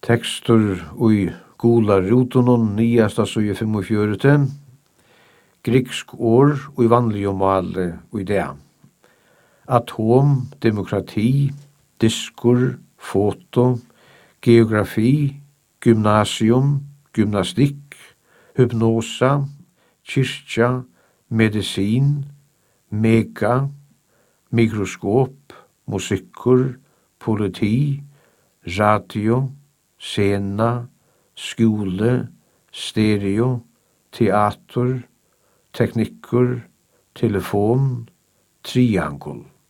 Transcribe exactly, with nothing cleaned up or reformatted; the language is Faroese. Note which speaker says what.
Speaker 1: Tekstur ui gula rutunon niasta suje femogfjøruti. Greksk år ui vanlig male ui det. Atom, demokrati, diskur, foto, geografi, gymnasium, gymnastikk, hypnosa, kyrkja, medisin, mega, mikroskop, musikkur, politi, radio, scena, skole, stereo, teater, teknikkur, telefon, triangel.